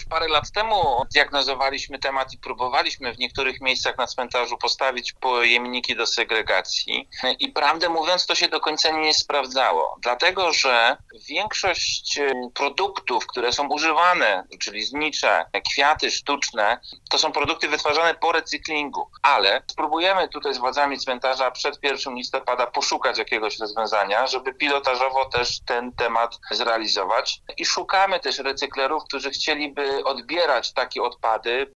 parę lat temu diagnozowaliśmy temat i próbowaliśmy w niektórych miejscach na cmentarzu postawić pojemniki do segregacji i prawdę mówiąc to się do końca nie sprawdzało, dlatego że większość produktów, które są używane, czyli znicze, kwiaty sztuczne, to są produkty wytwarzane po recyklingu, ale spróbujemy tutaj z władzami cmentarza przed 1 listopada poszukać jakiegoś rozwiązania, żeby pilotażowo też ten temat zrealizować i szukamy też recyklerów, którzy chcieliby odbierać takie odpady